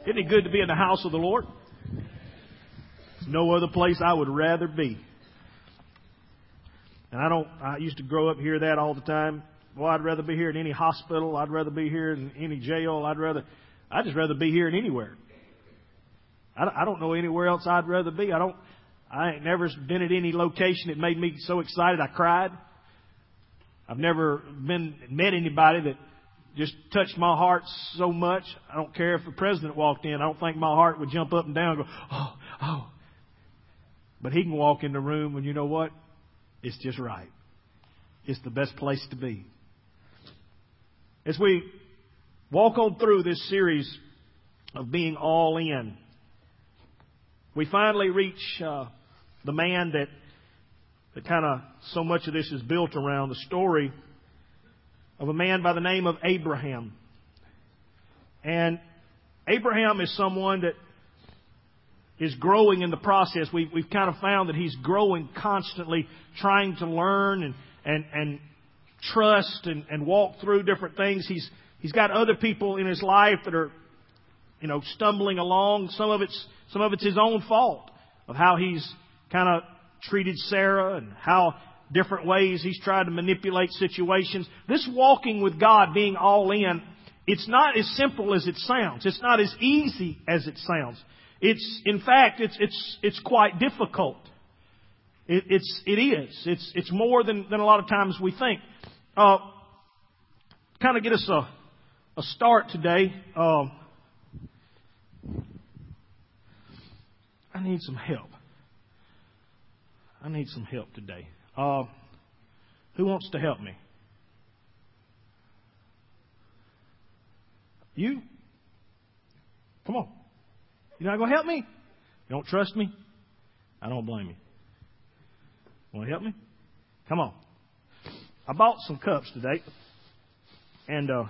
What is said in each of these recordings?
Isn't it good to be in the house of the Lord? There's no other place I would rather be. And I used to grow up hear that all the time. Well, I'd rather be here in any hospital. I'd rather be here in any jail. I'd just rather be here in anywhere. I don't know anywhere else I'd rather be. I ain't never been at any location that made me so excited I cried. I've never met anybody that just touched my heart so much. I don't care if the president walked in. I don't think my heart would jump up and down and go, oh, oh. But he can walk in the room and you know what? It's just right. It's the best place to be. As we walk on through this series of being all in, we finally reach the man that kind of so much of this is built around, the story of a man by the name of Abraham. And Abraham is someone that is growing in the process. We've kind of found that he's growing constantly, trying to learn and trust and walk through different things. He's got other people in his life that are, stumbling along. Some of it's his own fault of how he's kind of treated Sarah and how different ways he's tried to manipulate situations. This walking with God, being all in, it's not as simple as it sounds. It's not as easy as it sounds. It's quite difficult. It is. It's more than a lot of times we think. Kind of get us a start today. I need some help. I need some help today. Who wants to help me? You? Come on. You're not going to help me? You don't trust me? I don't blame you. Want to help me? Come on. I bought some cups today. And, all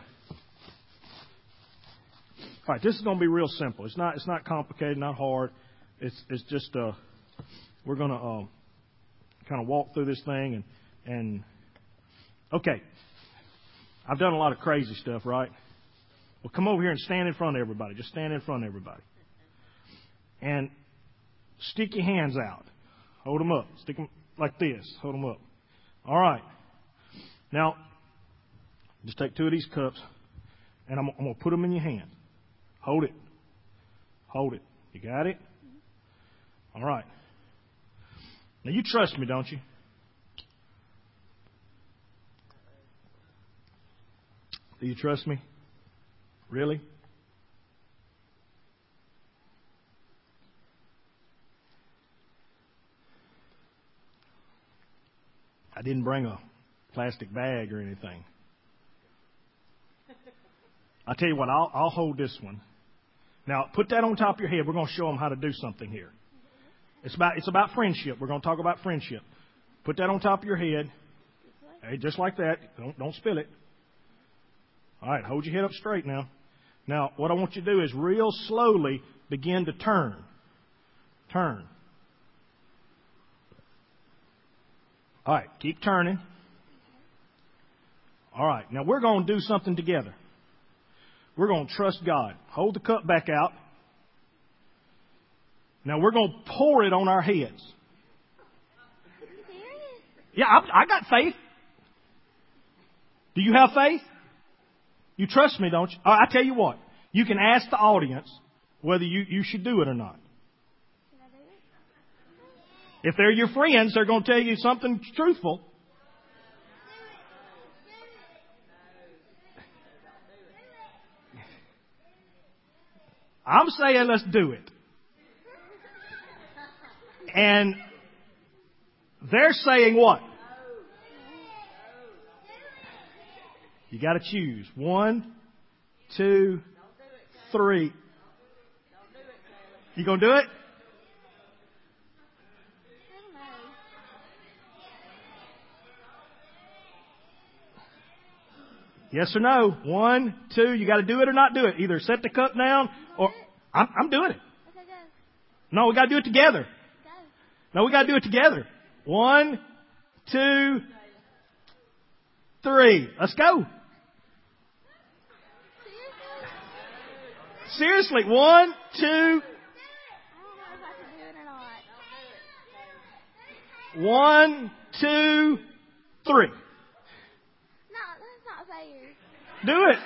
right, this is going to be real simple. It's not complicated, not hard. It's just, we're going to, kind of walk through this thing and, okay. I've done a lot of crazy stuff, right? Well, come over here and stand in front of everybody. Just stand in front of everybody. And stick your hands out. Hold them up. Stick them like this. Hold them up. All right. Now, just take two of these cups, and I'm going to put them in your hand. Hold it. Hold it. You got it? All right. Now, you trust me, don't you? Do you trust me? Really? I didn't bring a plastic bag or anything. I'll tell you what, I'll hold this one. Now, put that on top of your head. We're going to show them how to do something here. It's about friendship. We're going to talk about friendship. Put that on top of your head. Hey, just like that. Don't spill it. All right, hold your head up straight now. Now, what I want you to do is real slowly begin to turn. Turn. All right, keep turning. All right, now we're going to do something together. We're going to trust God. Hold the cup back out. Now we're going to pour it on our heads. Yeah, I got faith. Do you have faith? You trust me, don't you? I tell you what. You can ask the audience whether you should do it or not. If they're your friends, they're going to tell you something truthful. I'm saying let's do it. And they're saying what? You got to choose. 1, 2, 3. You going to do it? Yes or no? 1, 2. You got to do it or not do it. Either set the cup down or I'm doing it. No, we got to do it together. No, we got to do it together. 1, 2, 3. Let's go. Seriously, 1, 2. 1, 2, 3. No, that's not fair. Do it.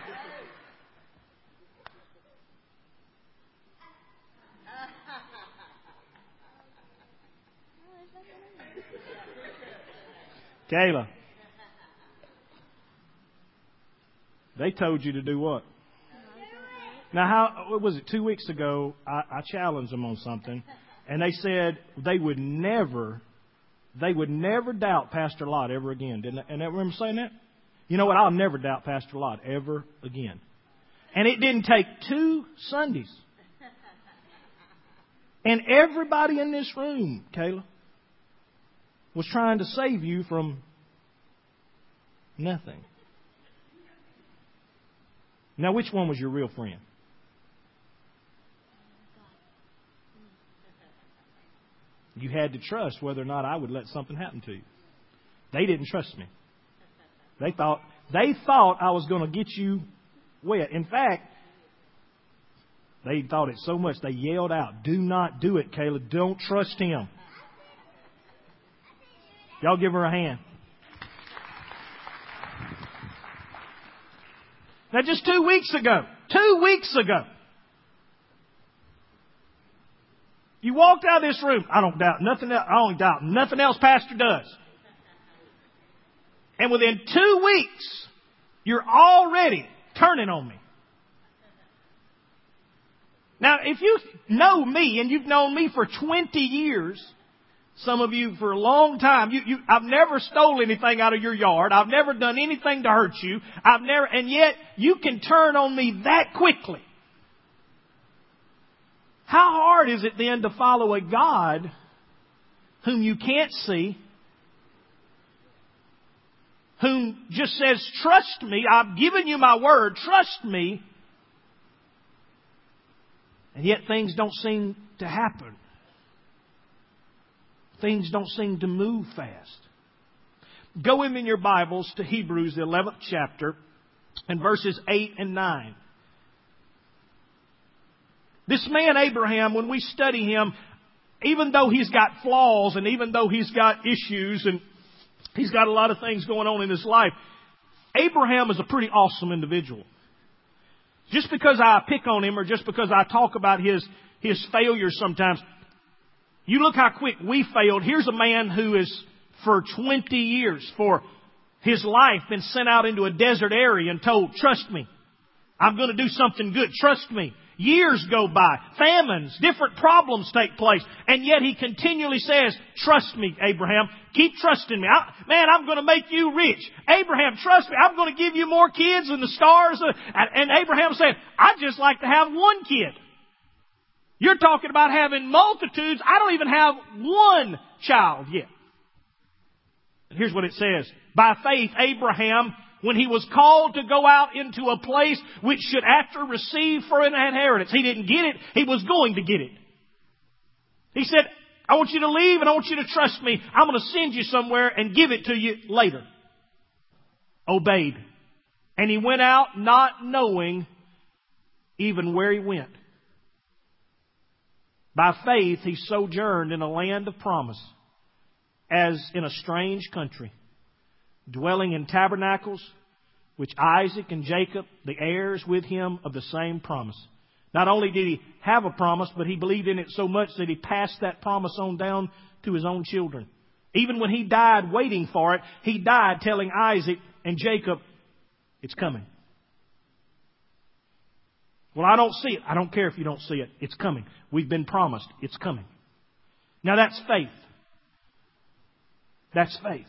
Kayla. They told you to do what? Now, how was it? 2 weeks ago, I challenged them on something, and they said they would never doubt Pastor Lott ever again. Didn't they? And I remember saying that? You know what? I'll never doubt Pastor Lott ever again. And it didn't take 2 Sundays. And everybody in this room, Kayla, was trying to save you from nothing. Now, which one was your real friend? You had to trust whether or not I would let something happen to you. They didn't trust me. They thought I was going to get you wet. In fact, they thought it so much they yelled out, "Do not do it, Kayla. Don't trust him." Y'all give her a hand. Now, just 2 weeks ago, you walked out of this room. I don't doubt nothing else. I don't doubt nothing else Pastor does. And within 2 weeks, you're already turning on me. Now, if you know me, and you've known me for 20 years, some of you for a long time, I've never stole anything out of your yard. I've never done anything to hurt you. And yet you can turn on me that quickly. How hard is it then to follow a God whom you can't see, whom just says, "Trust me, I've given you my word, trust me," and yet things don't seem to happen. Things don't seem to move fast. Go with me in your Bibles to Hebrews, the 11th chapter, and verses 8 and 9. This man Abraham, when we study him, even though he's got flaws and even though he's got issues and he's got a lot of things going on in his life, Abraham is a pretty awesome individual. Just because I pick on him or just because I talk about his failures sometimes, you look how quick we failed. Here's a man who is for 20 years, for his life, been sent out into a desert area and told, "Trust me, I'm going to do something good. Trust me." Years go by, famines, different problems take place, and yet he continually says, "Trust me, Abraham. Keep trusting me. I'm going to make you rich. Abraham, trust me. I'm going to give you more kids than the stars." And Abraham said, "I'd just like to have one kid. You're talking about having multitudes. I don't even have one child yet." And here's what it says. By faith, Abraham, when he was called to go out into a place which should after receive for an inheritance. He didn't get it. He was going to get it. He said, "I want you to leave and I want you to trust me. I'm going to send you somewhere and give it to you later." Obeyed. And he went out not knowing even where he went. By faith, he sojourned in a land of promise, as in a strange country, dwelling in tabernacles, which Isaac and Jacob, the heirs with him of the same promise. Not only did he have a promise, but he believed in it so much that he passed that promise on down to his own children. Even when he died waiting for it, he died telling Isaac and Jacob, "It's coming." "Well, I don't see it." I don't care if you don't see it. It's coming. We've been promised. It's coming. Now that's faith. That's faith.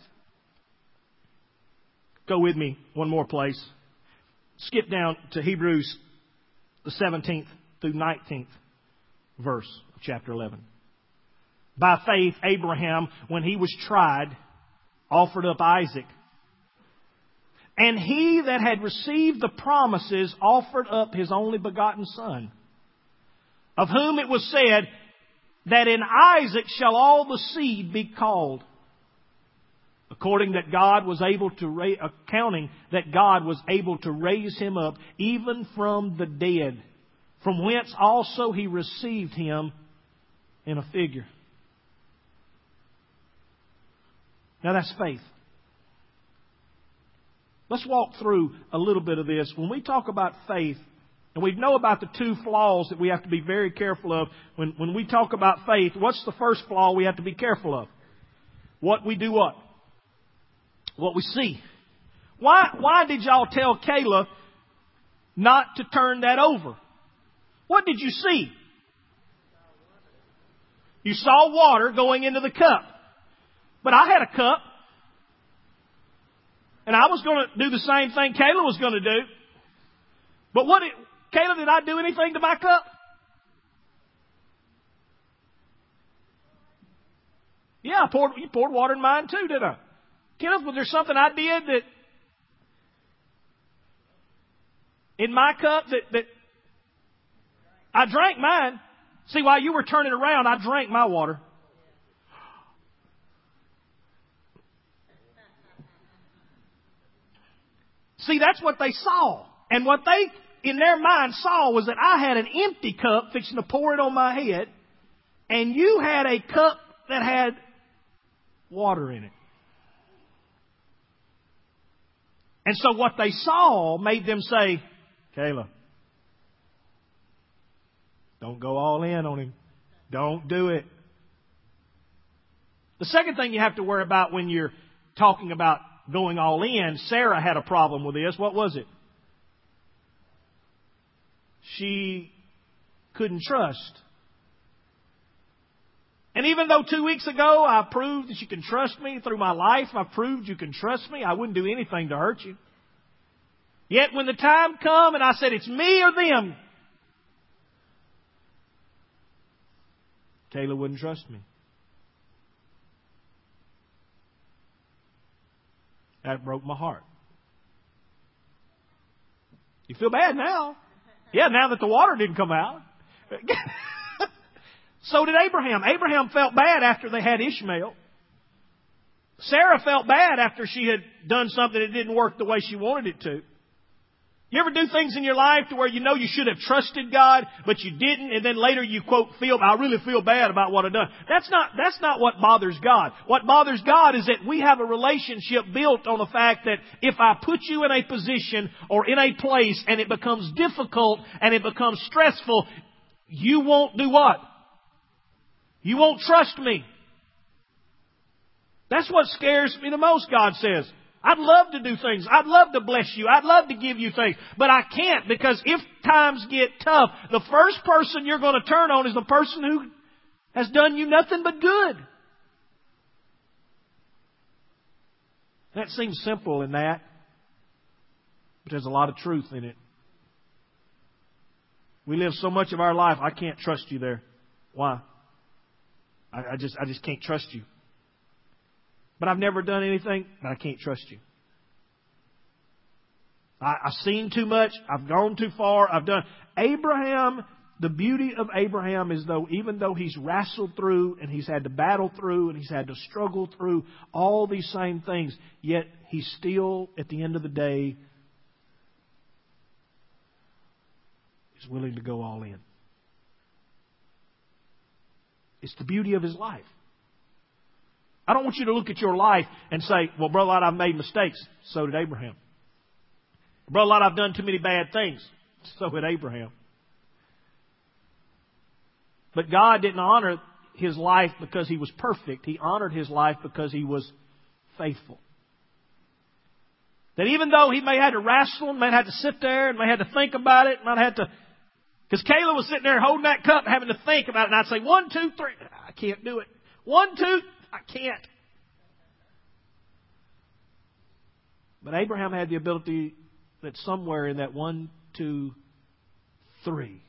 Go with me one more place. Skip down to Hebrews, the 17th through 19th verse of chapter 11. By faith, Abraham, when he was tried, offered up Isaac. And he that had received the promises offered up his only begotten son, of whom it was said, that in Isaac shall all the seed be called. Accounting that God was able to raise him up even from the dead, from whence also he received him in a figure. Now that's faith. Let's walk through a little bit of this. When we talk about faith, and we know about the two flaws that we have to be very careful of. When we talk about faith, what's the first flaw we have to be careful of? What we do what? What we see. Why did y'all tell Kayla not to turn that over? What did you see? You saw water going into the cup. But I had a cup. And I was going to do the same thing Kayla was going to do. But Kayla, did I do anything to my cup? Yeah, you poured water in mine too, didn't I? Kenneth, was there something I did that in my cup that I drank mine? See, while you were turning around, I drank my water. See, that's what they saw. And what they, in their mind, saw was that I had an empty cup fixing to pour it on my head, and you had a cup that had water in it. And so what they saw made them say, Kayla, don't go all in on him. Don't do it. The second thing you have to worry about when you're talking about going all in, Sarah had a problem with this. What was it? She couldn't trust. And even though 2 weeks ago I proved that you can trust me through my life, I proved you can trust me, I wouldn't do anything to hurt you. Yet when the time come and I said it's me or them, Kayla wouldn't trust me. That broke my heart. You feel bad now? Yeah, now that the water didn't come out. So did Abraham. Abraham felt bad after they had Ishmael. Sarah felt bad after she had done something that didn't work the way she wanted it to. You ever do things in your life to where you know you should have trusted God, but you didn't, and then later you quote, I really feel bad about what I've done. That's not what bothers God. What bothers God is that we have a relationship built on the fact that if I put you in a position or in a place and it becomes difficult and it becomes stressful, you won't do what? You won't trust me. That's what scares me the most, God says. I'd love to do things. I'd love to bless you. I'd love to give you things. But I can't, because if times get tough, the first person you're going to turn on is the person who has done you nothing but good. That seems simple in that, but there's a lot of truth in it. We live so much of our life, I can't trust you there. Why? I just can't trust you. But I've never done anything, but I can't trust you. I've seen too much. I've gone too far. Abraham, the beauty of Abraham is even though he's wrestled through and he's had to battle through and he's had to struggle through all these same things, yet he's still, at the end of the day, is willing to go all in. It's the beauty of his life. I don't want you to look at your life and say, well, Brother Lott, I've made mistakes. So did Abraham. Brother Lott, I've done too many bad things. So did Abraham. But God didn't honor his life because he was perfect. He honored his life because he was faithful. That even though he may have had to wrestle, may have had to sit there, and may have had to think about it, might have had to... Because Kayla was sitting there holding that cup, having to think about it, and I'd say, 1, 2, 3. I can't do it. 1, 2, I can't. But Abraham had the ability that somewhere in that 1, 2, 3.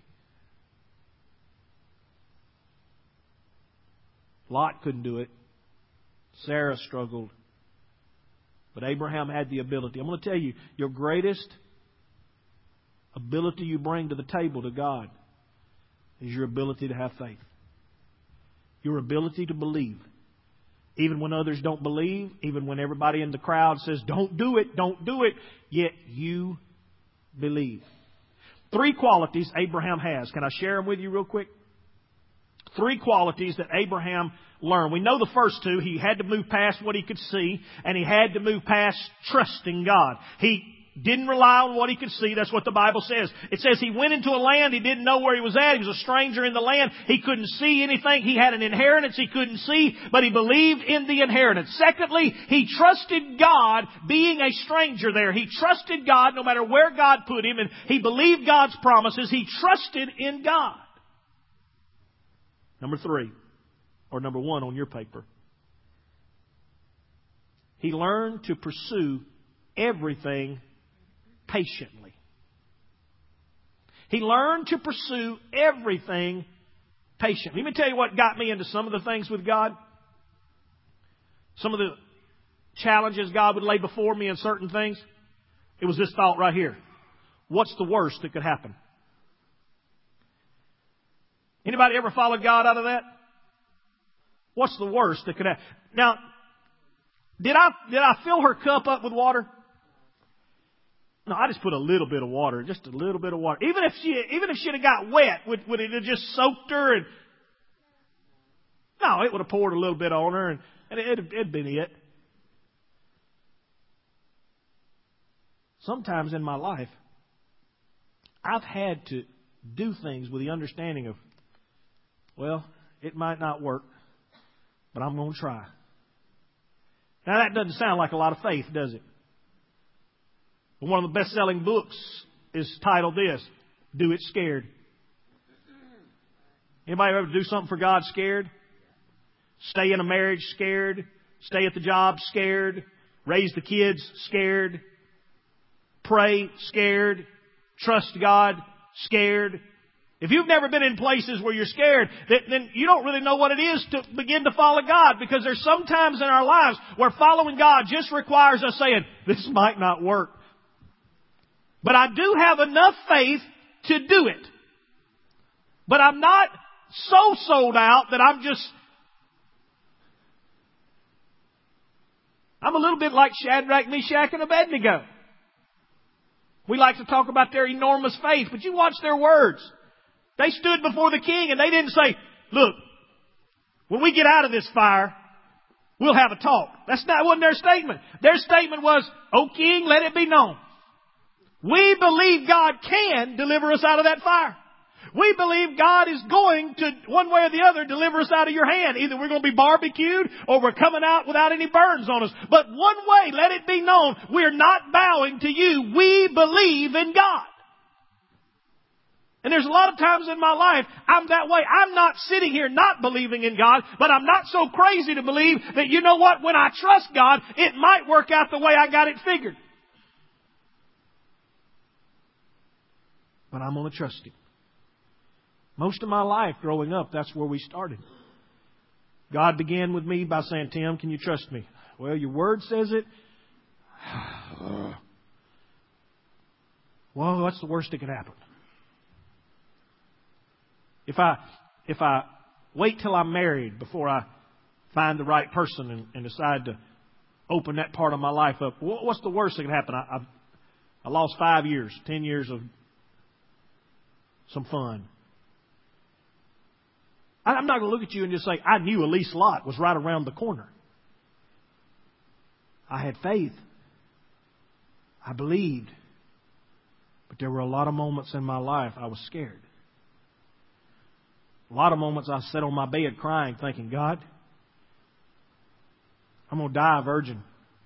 Lot couldn't do it. Sarah struggled. But Abraham had the ability. I'm going to tell you, your greatest ability you bring to the table to God is your ability to have faith. Your ability to believe. Even when others don't believe, even when everybody in the crowd says, don't do it, yet you believe. 3 qualities Abraham has. Can I share them with you real quick? 3 qualities that Abraham learned. We know the first 2. He had to move past what he could see, and he had to move past trusting God. He didn't rely on what he could see. That's what the Bible says. It says he went into a land he didn't know where he was at. He was a stranger in the land. He couldn't see anything. He had an inheritance he couldn't see, but he believed in the inheritance. Secondly, he trusted God being a stranger there. He trusted God no matter where God put him, and he believed God's promises. He trusted in God. Number 3, or number 1 on your paper. He learned to pursue everything patiently. He learned to pursue everything patiently. Let me tell you what got me into some of the things with God. Some of the challenges God would lay before me in certain things. It was this thought right here. What's the worst that could happen? Anybody ever followed God out of that? What's the worst that could happen? Now, did I fill her cup up with water? No, I just put a little bit of water, just a little bit of water. Even if she'd have got wet, would it have just soaked her? And no, it would have poured a little bit on her, and it'd been it. Sometimes in my life, I've had to do things with the understanding of, well, it might not work, but I'm going to try. Now, that doesn't sound like a lot of faith, does it? But one of the best-selling books is titled this, Do It Scared. Anybody ever do something for God scared? Stay in a marriage scared. Stay at the job scared. Raise the kids scared. Pray scared. Trust God scared. If you've never been in places where you're scared, then you don't really know what it is to begin to follow God, because there's some times in our lives where following God just requires us saying, this might not work. But I do have enough faith to do it. But I'm not so sold out that I'm a little bit like Shadrach, Meshach, and Abednego. We like to talk about their enormous faith, but you watch their words. They stood before the king and they didn't say, look, when we get out of this fire, we'll have a talk. That wasn't their statement. Their statement was, O king, let it be known. We believe God can deliver us out of that fire. We believe God is going to, one way or the other, deliver us out of your hand. Either we're going to be barbecued or we're coming out without any burns on us. But one way, let it be known, we're not bowing to you. We believe in God. And there's a lot of times in my life, I'm that way. I'm not sitting here not believing in God, but I'm not so crazy to believe that, you know what, when I trust God, it might work out the way I got it figured. But I'm going to trust Him. Most of my life growing up, that's where we started. God began with me by saying, Tim, can you trust me? Well, your word says it. Well, what's the worst that could happen? If I wait till I'm married before I find the right person and decide to open that part of my life up, what's the worst that could happen? I lost 5 years, 10 years of some fun. I'm not going to look at you and just say, I knew Elise Lott was right around the corner. I had faith. I believed. But there were a lot of moments in my life I was scared. A lot of moments I sat on my bed crying, thinking, God, I'm going to die a virgin.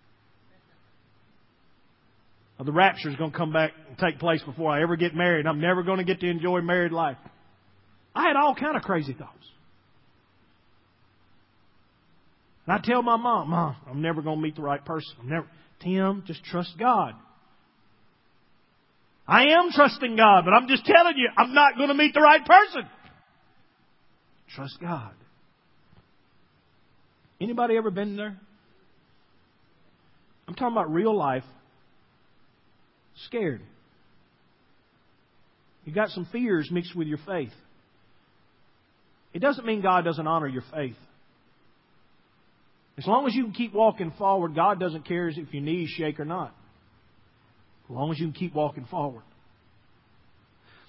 Or the rapture is going to come back and take place before I ever get married. I'm never going to get to enjoy married life. I had all kind of crazy thoughts. And I tell my mom, I'm never going to meet the right person. Tim, just trust God. I am trusting God, but I'm just telling you, I'm not going to meet the right person. Trust God. Anybody ever been there? I'm talking about real life. Scared. You got some fears mixed with your faith. It doesn't mean God doesn't honor your faith. As long as you can keep walking forward, God doesn't care if your knees shake or not. As long as you can keep walking forward.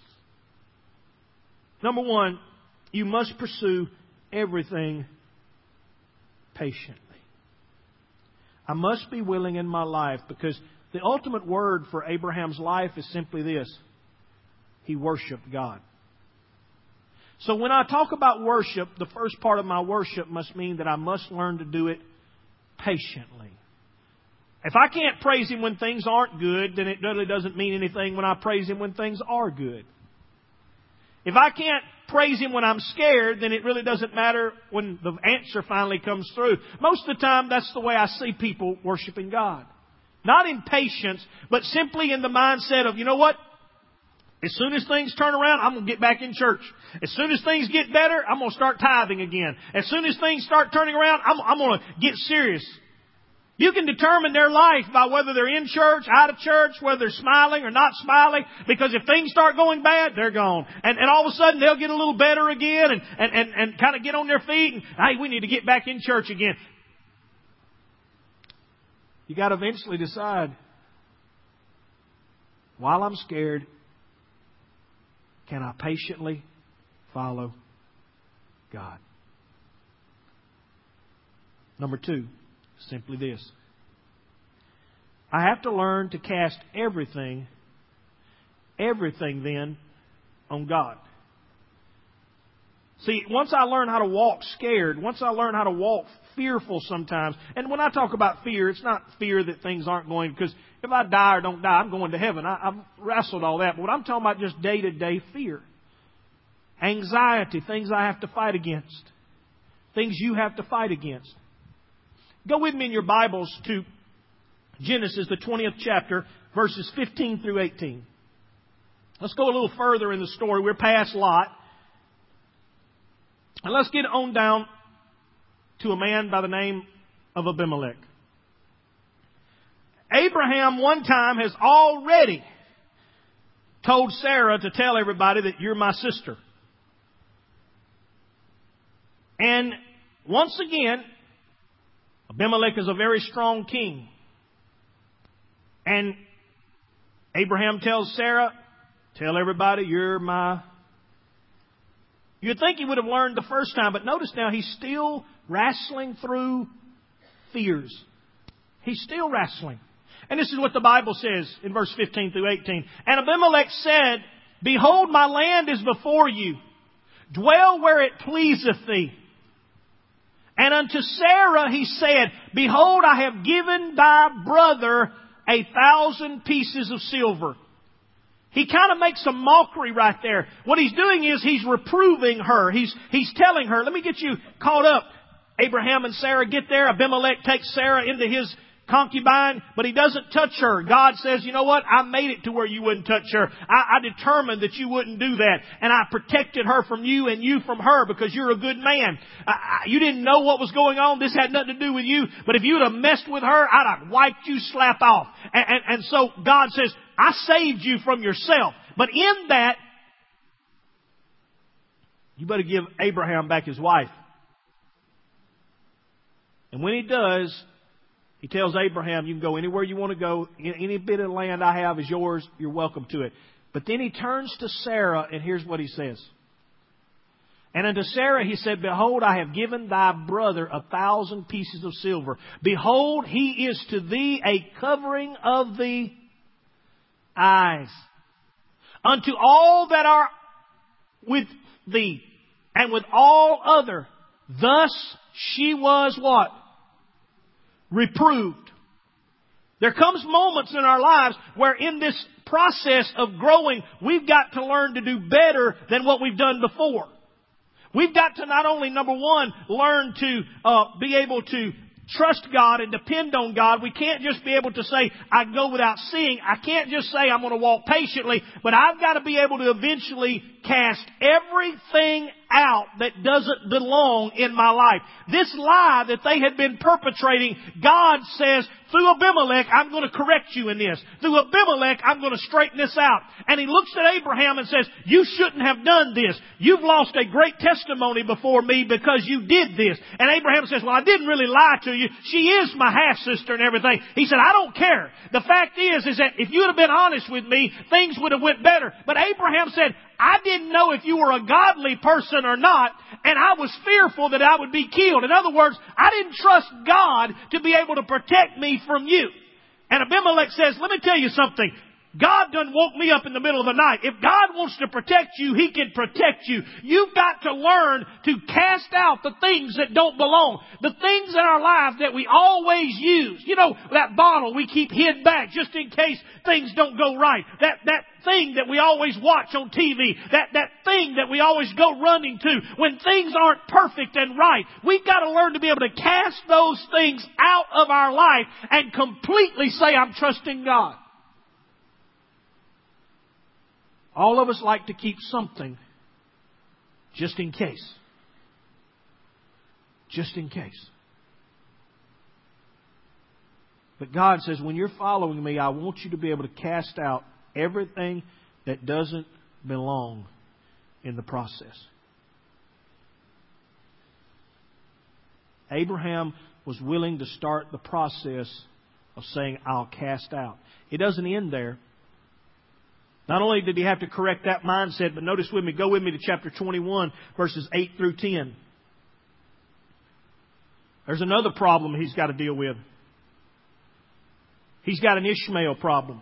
Number one, you must pursue everything patiently. I must be willing in my life, because the ultimate word for Abraham's life is simply this: he worshiped God. So when I talk about worship, the first part of my worship must mean that I must learn to do it patiently. If I can't praise Him when things aren't good, then it really doesn't mean anything when I praise Him when things are good. If I can't praise Him when I'm scared, then it really doesn't matter when the answer finally comes through. Most of the time, that's the way I see people worshiping God. Not in patience, but simply in the mindset of, you know what? As soon as things turn around, I'm going to get back in church. As soon as things get better, I'm going to start tithing again. As soon as things start turning around, I'm going to get serious. You can determine their life by whether they're in church, out of church, whether they're smiling or not smiling. Because if things start going bad, they're gone. And all of a sudden they'll get a little better again and kind of get on their feet. And, hey, we need to get back in church again. You got to eventually decide, while I'm scared, can I patiently follow God? Number two, simply this: I have to learn to cast everything then on God. See, once I learn how to walk scared, once I learn how to walk fearful sometimes, and when I talk about fear, it's not fear that things aren't going, because if I die or don't die, I'm going to heaven. I've wrestled all that. But what I'm talking about, just day-to-day fear. Anxiety, things I have to fight against. Things you have to fight against. Go with me in your Bibles to Genesis, the 20th chapter, verses 15 through 18. Let's go a little further in the story. We're past Lot. And let's get on down to a man by the name of Abimelech. Abraham one time has already told Sarah to tell everybody that you're my sister. And once again, Abimelech is a very strong king. And Abraham tells Sarah, tell everybody you're my... You'd think he would have learned the first time, but notice now he's still wrestling through fears. He's still wrestling. And this is what the Bible says in verse 15 through 18. And Abimelech said, behold, my land is before you. Dwell where it pleaseth thee. And unto Sarah he said, behold, I have given thy brother 1,000 pieces of silver. He kind of makes a mockery right there. What he's doing is he's reproving her. He's telling her, let me get you caught up. Abraham and Sarah get there. Abimelech takes Sarah into his concubine, but he doesn't touch her. God says, you know what? I made it to where you wouldn't touch her. I determined that you wouldn't do that. And I protected her from you and you from her because you're a good man. You didn't know what was going on. This had nothing to do with you. But if you would have messed with her, I'd have wiped you slap off. And so God says, I saved you from yourself. But in that, you better give Abraham back his wife. And when he does, he tells Abraham, you can go anywhere you want to go. Any bit of land I have is yours. You're welcome to it. But then he turns to Sarah, and here's what he says. And unto Sarah he said, behold, I have given thy brother 1,000 pieces of silver. Behold, he is to thee a covering of the eyes. Unto all that are with thee, and with all other. Thus she was what? Reproved. There comes moments in our lives where in this process of growing, we've got to learn to do better than what we've done before. We've got to not only, number one, learn to be able to trust God and depend on God. We can't just be able to say, I go without seeing. I can't just say I'm going to walk patiently, but I've got to be able to eventually cast everything out that doesn't belong in my life. This lie that they had been perpetrating, God says, through Abimelech, I'm going to correct you in this. Through Abimelech, I'm going to straighten this out. And he looks at Abraham and says, you shouldn't have done this. You've lost a great testimony before me because you did this. And Abraham says, well, I didn't really lie to you. She is my half-sister and everything. He said, I don't care. The fact is that if you would have been honest with me, things would have went better. But Abraham said, I didn't know if you were a godly person or not, and I was fearful that I would be killed. In other words, I didn't trust God to be able to protect me from you. And Abimelech says, let me tell you something. God done woke me up in the middle of the night. If God wants to protect you, He can protect you. You've got to learn to cast out the things that don't belong. The things in our lives that we always use. You know, that bottle we keep hid back just in case things don't go right. That thing that we always watch on TV. That thing that we always go running to when things aren't perfect and right. We've got to learn to be able to cast those things out of our life and completely say, I'm trusting God. All of us like to keep something just in case. Just in case. But God says, when you're following me, I want you to be able to cast out everything that doesn't belong in the process. Abraham was willing to start the process of saying, I'll cast out. It doesn't end there. Not only did he have to correct that mindset, but notice with me, go with me to chapter 21, verses 8 through 10. There's another problem he's got to deal with. He's got an Ishmael problem.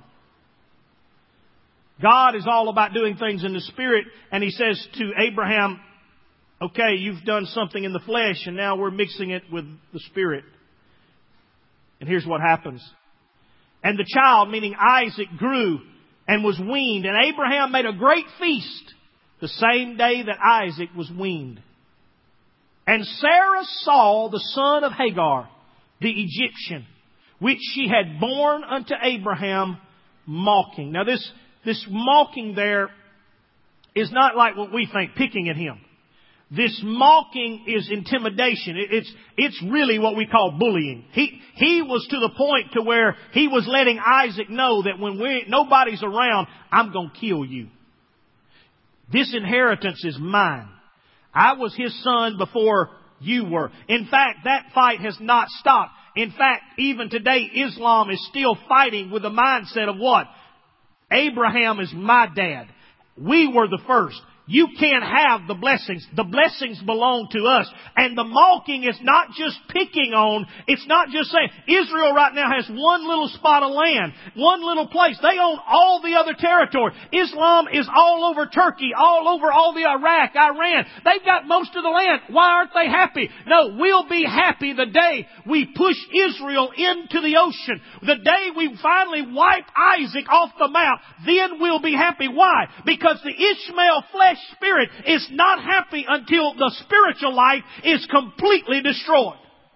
God is all about doing things in the Spirit, and He says to Abraham, okay, you've done something in the flesh, and now we're mixing it with the Spirit. And here's what happens. And the child, meaning Isaac, grew and was weaned. And Abraham made a great feast the same day that Isaac was weaned. And Sarah saw the son of Hagar, the Egyptian, which she had borne unto Abraham, mocking. Now this mocking there is not like what we think, picking at him. This mocking is intimidation. It's really what we call bullying. He was to the point to where he was letting Isaac know that when nobody's around, I'm going to kill you. This inheritance is mine. I was his son before you were. In fact, that fight has not stopped. In fact, even today, Islam is still fighting with the mindset of what? Abraham is my dad. We were the first. You can't have the blessings. The blessings belong to us. And the mocking is not just picking on. It's not just saying Israel right now has one little spot of land, one little place. They own all the other territory. Islam is all over Turkey, all over all the Iraq, Iran. They've got most of the land. Why aren't they happy? No, we'll be happy the day we push Israel into the ocean. The day we finally wipe Isaac off the map, then we'll be happy. Why? Because the Ishmael flesh spirit is not happy until the spiritual life is completely destroyed.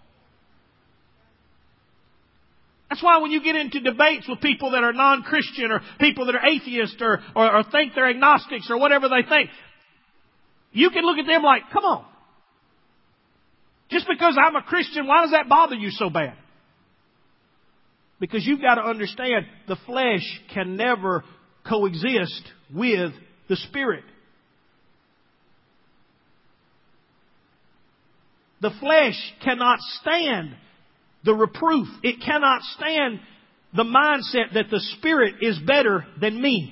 That's why when you get into debates with people that are non-Christian or people that are atheists or think they're agnostics or whatever they think, you can look at them like, come on. Just because I'm a Christian, why does that bother you so bad? Because you've got to understand the flesh can never coexist with the Spirit. The flesh cannot stand the reproof. It cannot stand the mindset that the Spirit is better than me.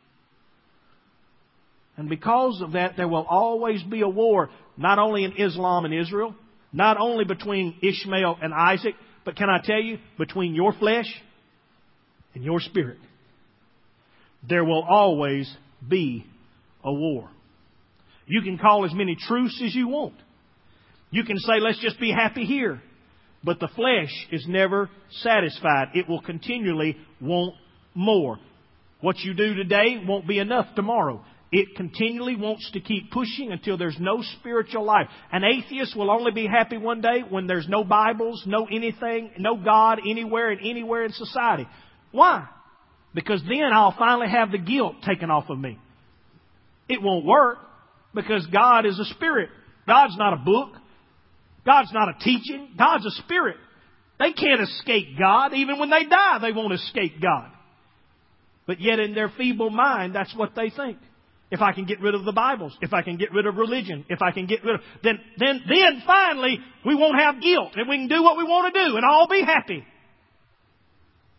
And because of that, there will always be a war, not only in Islam and Israel, not only between Ishmael and Isaac, but can I tell you, between your flesh and your spirit. There will always be a war. You can call as many truce as you want. You can say, let's just be happy here. But the flesh is never satisfied. It will continually want more. What you do today won't be enough tomorrow. It continually wants to keep pushing until there's no spiritual life. An atheist will only be happy one day when there's no Bibles, no anything, no God anywhere and anywhere in society. Why? Because then I'll finally have the guilt taken off of me. It won't work because God is a spirit. God's not a book. God's not a teaching. God's a spirit. They can't escape God. Even when they die, they won't escape God. But yet in their feeble mind, that's what they think. If I can get rid of the Bibles, if I can get rid of religion, if I can get rid of... Then finally, we won't have guilt and we can do what we want to do and all be happy.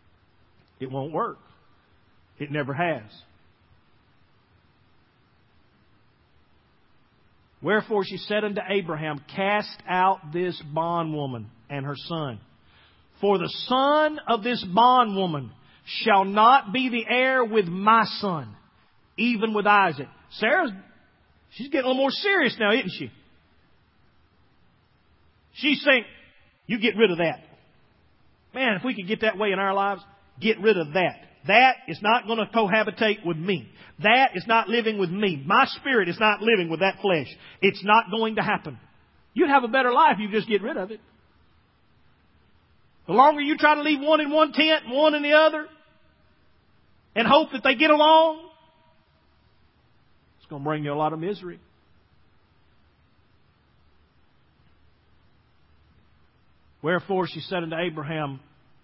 It won't work. It never has. Wherefore she said unto Abraham, Cast out this bondwoman and her son. For the son of this bondwoman shall not be the heir with my son, even with Isaac. She's getting a little more serious now, isn't she? She's saying, you get rid of that. Man, if we could get that way in our lives, get rid of that. That is not going to cohabitate with me. That is not living with me. My spirit is not living with that flesh. It's not going to happen. You'd have a better life if you just get rid of it. The longer you try to leave one in one tent and one in the other and hope that they get along, it's going to bring you a lot of misery. Wherefore she said unto Abraham,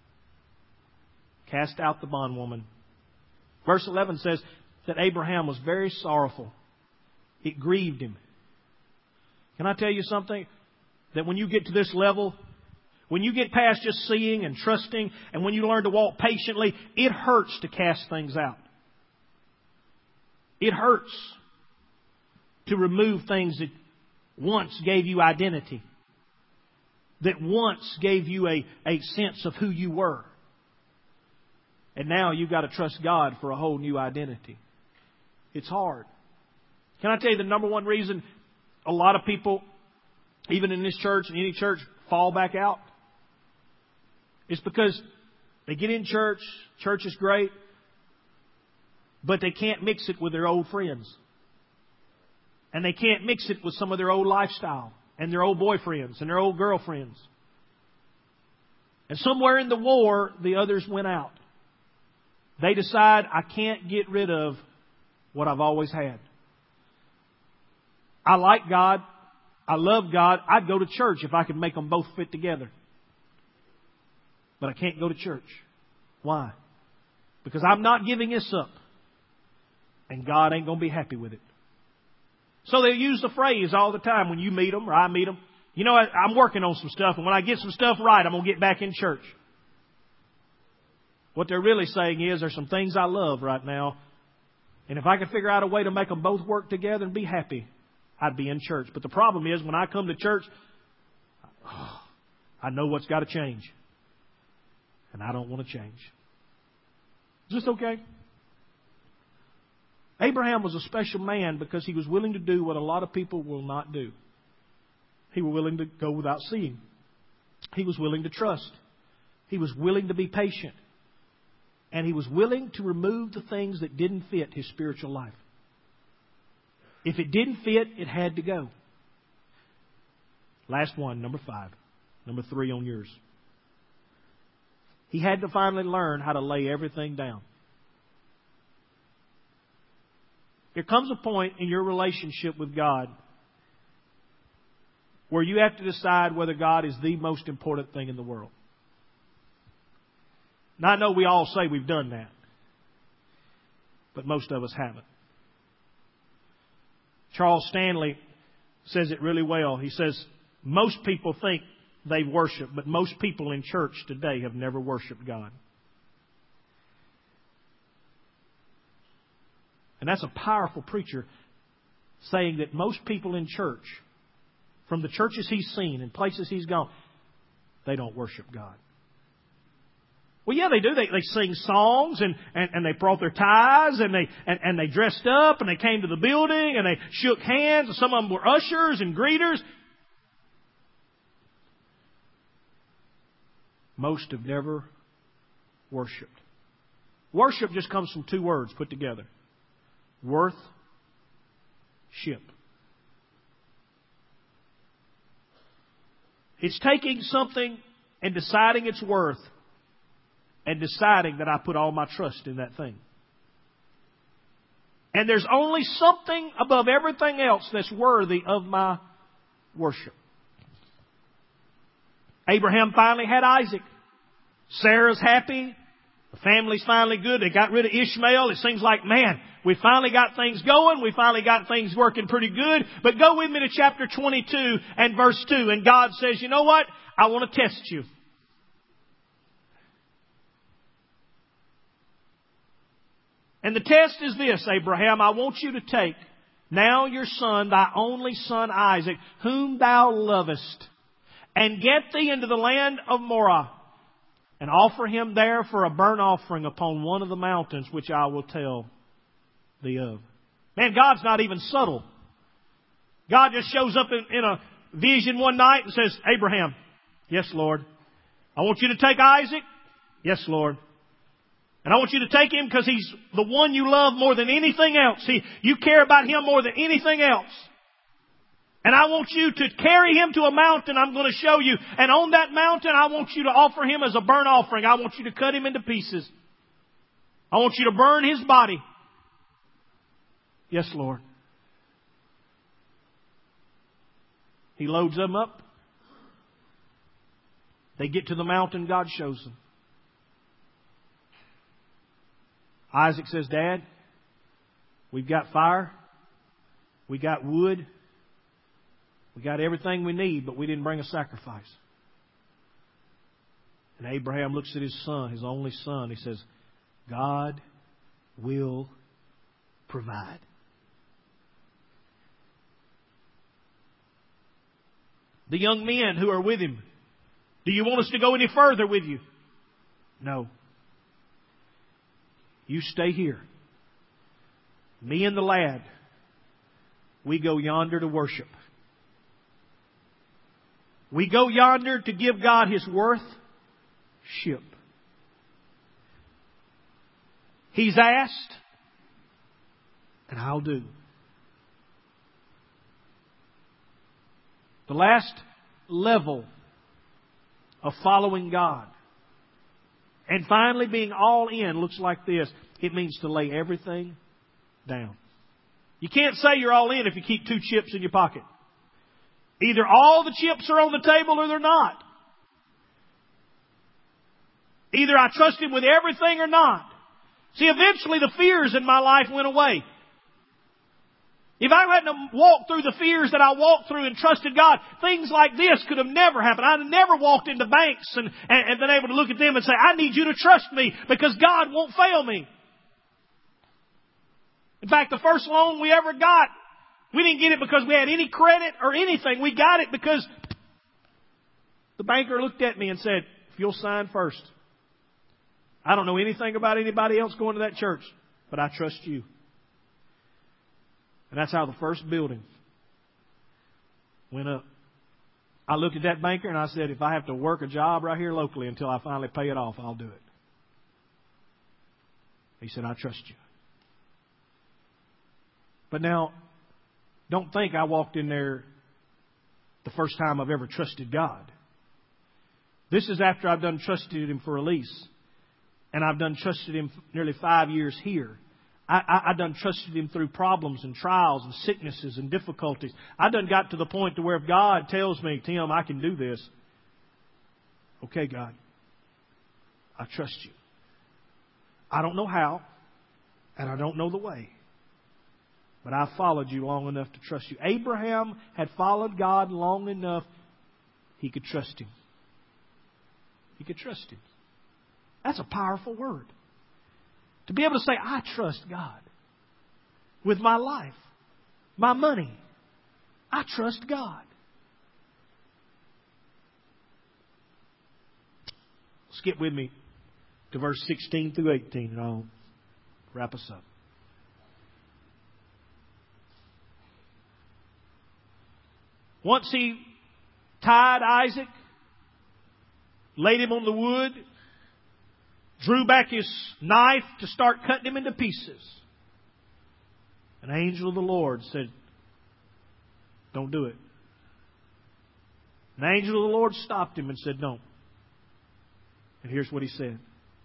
Cast out the bondwoman. Verse 11 says that Abraham was very sorrowful. It grieved him. Can I tell you something? That when you get to this level, when you get past just seeing and trusting, and when you learn to walk patiently, it hurts to cast things out. It hurts to remove things that once gave you identity, that once gave you a sense of who you were. And now you've got to trust God for a whole new identity. It's hard. Can I tell you the number one reason a lot of people, even in this church and any church, fall back out? It's because they get in church, church is great, but they can't mix it with their old friends. And they can't mix it with some of their old lifestyle and their old boyfriends and their old girlfriends. And somewhere in the war, the others went out. They decide, I can't get rid of what I've always had. I like God. I love God. I'd go to church if I could make them both fit together. But I can't go to church. Why? Because I'm not giving this up. And God ain't going to be happy with it. So they use the phrase all the time when you meet them or I meet them. You know, I'm working on some stuff, and when I get some stuff right, I'm going to get back in church. What they're really saying is there's some things I love right now, and if I could figure out a way to make them both work together and be happy, I'd be in church. But the problem is when I come to church, I know what's got to change, and I don't want to change. Is this okay? Abraham was a special man because he was willing to do what a lot of people will not do. He was willing to go without seeing. He was willing to trust. He was willing to be patient. And he was willing to remove the things that didn't fit his spiritual life. If it didn't fit, it had to go. Last one, number 5. Number 3 on yours. He had to finally learn how to lay everything down. There comes a point in your relationship with God where you have to decide whether God is the most important thing in the world. Now, I know we all say we've done that, but most of us haven't. Charles Stanley says it really well. He says, most people think they've worshiped, but most people in church today have never worshiped God. And that's a powerful preacher saying that most people in church, from the churches he's seen and places he's gone, they don't worship God. Well, yeah, they do. They sing songs and they brought their ties and they dressed up and they came to the building and they shook hands. And some of them were ushers and greeters. Most have never worshipped. Worship just comes from 2 words put together. Worth, ship. It's taking something and deciding its worth and deciding that I put all my trust in that thing. And there's only something above everything else that's worthy of my worship. Abraham finally had Isaac. Sarah's happy. The family's finally good. They got rid of Ishmael. It seems like, man, we finally got things going. We finally got things working pretty good. But go with me to chapter 22 and verse 2. And God says, you know what? I want to test you. And the test is this, Abraham. I want you to take now your son, thy only son Isaac, whom thou lovest, and get thee into the land of Moriah, and offer him there for a burnt offering upon one of the mountains which I will tell thee of. Man, God's not even subtle. God just shows up in a vision one night and says, Abraham, yes, Lord. I want you to take Isaac. Yes, Lord. And I want you to take him because he's the one you love more than anything else. You care about him more than anything else. And I want you to carry him to a mountain I'm going to show you. And on that mountain, I want you to offer him as a burnt offering. I want you to cut him into pieces. I want you to burn his body. Yes, Lord. He loads them up. They get to the mountain, God shows them. Isaac says, Dad, we've got fire. We got wood. We got everything we need, but we didn't bring a sacrifice. And Abraham looks at his son, his only son. He says, God will provide. The young men who are with him, do you want us to go any further with you? No. You stay here. Me and the lad, we go yonder to worship. We go yonder to give God His worship. He's asked, and I'll do. The last level of following God and finally being all in looks like this. It means to lay everything down. You can't say you're all in if you keep 2 chips in your pocket. Either all the chips are on the table or they're not. Either I trust Him with everything or not. See, eventually the fears in my life went away. If I hadn't walked through the fears that I walked through and trusted God, things like this could have never happened. I'd have never walked into banks and been able to look at them and say, I need you to trust me because God won't fail me. In fact, the first loan we ever got, we didn't get it because we had any credit or anything. We got it because the banker looked at me and said, if you'll sign first. I don't know anything about anybody else going to that church, but I trust you. And that's how the first building went up. I looked at that banker and I said, if I have to work a job right here locally until I finally pay it off, I'll do it. He said, I trust you. But now, don't think I walked in there the first time I've ever trusted God. This is after I've done trusted Him for a lease. And I've done trusted Him nearly 5 years here. I done trusted Him through problems and trials and sicknesses and difficulties. I done got to the point to where if God tells me, Tim, I can do this. Okay, God, I trust you. I don't know how, and I don't know the way. But I followed you long enough to trust you. Abraham had followed God long enough he could trust Him. He could trust Him. That's a powerful word. To be able to say, I trust God with my life, my money. I trust God. Skip with me to verse 16 through 18 and I'll wrap us up. Once he tied Isaac, laid him on the wood, drew back his knife to start cutting him into pieces. An angel of the Lord said, don't do it. An angel of the Lord stopped him and said, don't. And here's what he said.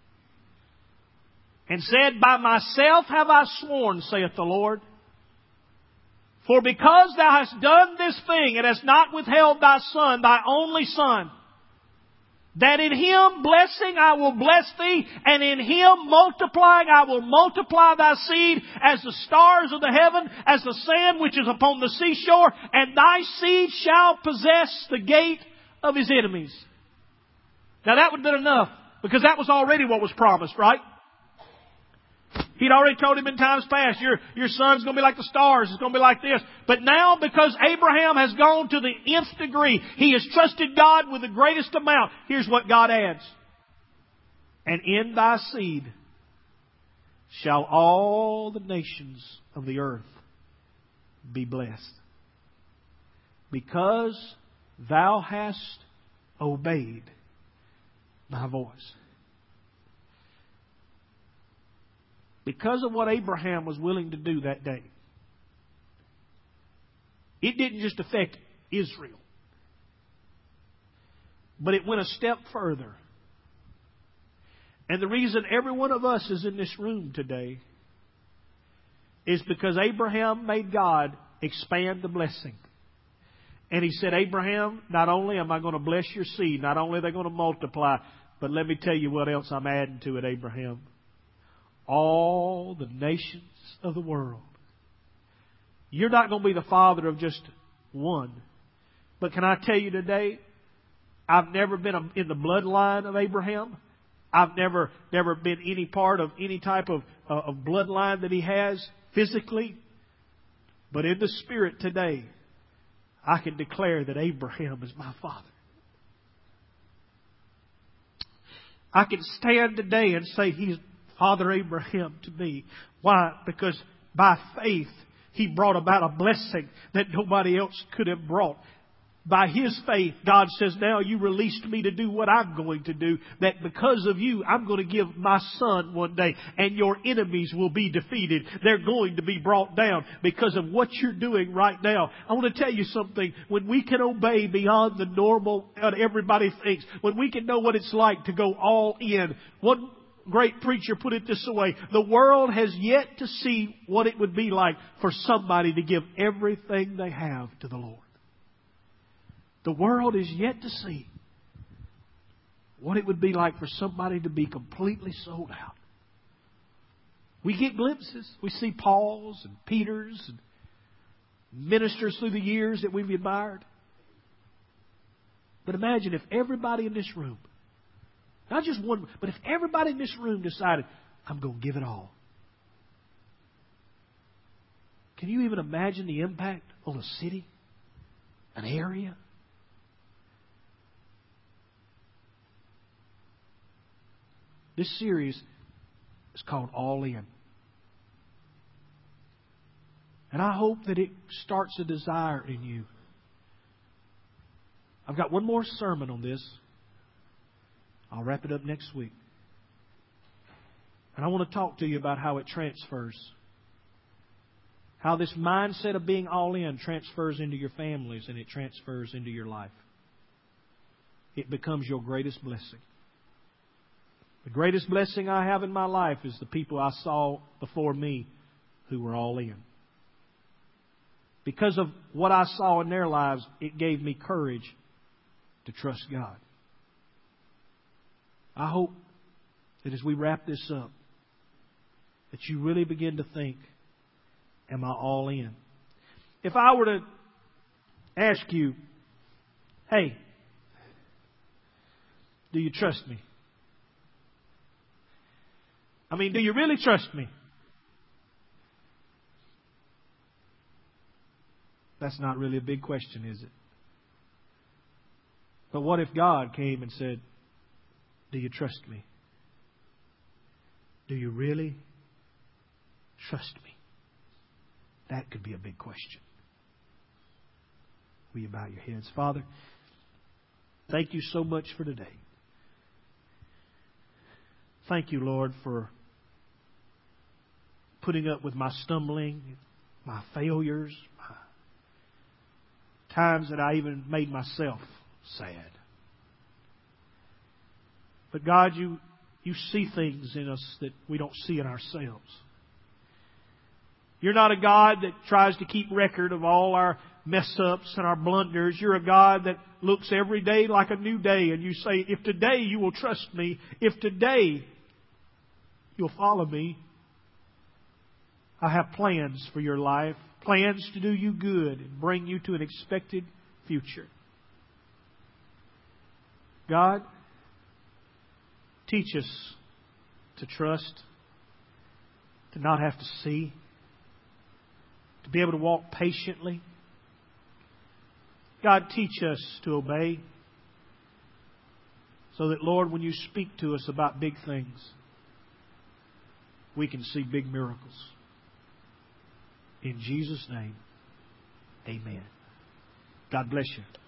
And said, by myself have I sworn, saith the Lord, for because thou hast done this thing and hast not withheld thy son, thy only son, that in him blessing I will bless thee, and in him multiplying I will multiply thy seed as the stars of the heaven, as the sand which is upon the seashore, and thy seed shall possess the gate of his enemies. Now that would have been enough, because that was already what was promised, right? He'd already told him in times past, your son's going to be like the stars. It's going to be like this. But now, because Abraham has gone to the nth degree, he has trusted God with the greatest amount. Here's what God adds. And in thy seed shall all the nations of the earth be blessed. Because thou hast obeyed my voice. Because of what Abraham was willing to do that day, it didn't just affect Israel, but it went a step further. And the reason every one of us is in this room today is because Abraham made God expand the blessing. And he said, Abraham, not only am I going to bless your seed, not only are they going to multiply, but let me tell you what else I'm adding to it, Abraham. All the nations of the world. You're not going to be the father of just one. But can I tell you today, I've never been in the bloodline of Abraham. I've never been any part of any type of bloodline that he has physically. But in the spirit today, I can declare that Abraham is my father. I can stand today and say he's Father Abraham to me. Why? Because by faith, he brought about a blessing that nobody else could have brought. By his faith, God says, now you released me to do what I'm going to do. That because of you, I'm going to give my son one day. And your enemies will be defeated. They're going to be brought down because of what you're doing right now. I want to tell you something. When we can obey beyond the normal, what everybody thinks. When we can know what it's like to go all in. One great preacher put it this way. The world has yet to see what it would be like for somebody to give everything they have to the Lord. The world is yet to see what it would be like for somebody to be completely sold out. We get glimpses. We see Paul's and Peter's and ministers through the years that we've admired. But imagine if everybody in this room, not just one, but if everybody in this room decided, I'm going to give it all. Can you even imagine the impact on a city, an area? This series is called All In. And I hope that it starts a desire in you. I've got one more sermon on this. I'll wrap it up next week. And I want to talk to you about how it transfers. How this mindset of being all in transfers into your families and it transfers into your life. It becomes your greatest blessing. The greatest blessing I have in my life is the people I saw before me who were all in. Because of what I saw in their lives, it gave me courage to trust God. I hope that as we wrap this up, that you really begin to think, am I all in? If I were to ask you, hey, do you trust me? I mean, do you really trust me? That's not really a big question, is it? But what if God came and said, do you trust me? Do you really trust me? That could be a big question. Will you bow your heads? Father, thank you so much for today. Thank you, Lord, for putting up with my stumbling, my failures, my times that I even made myself sad. But God, you see things in us that we don't see in ourselves. You're not a God that tries to keep record of all our mess-ups and our blunders. You're a God that looks every day like a new day. And you say, if today you will trust me, if today you'll follow me, I have plans for your life, plans to do you good and bring you to an expected future. God, teach us to trust. to not have to see, to be able to walk patiently. God, teach us to obey so that, Lord, when you speak to us about big things, we can see big miracles. In Jesus' name, amen. God bless you.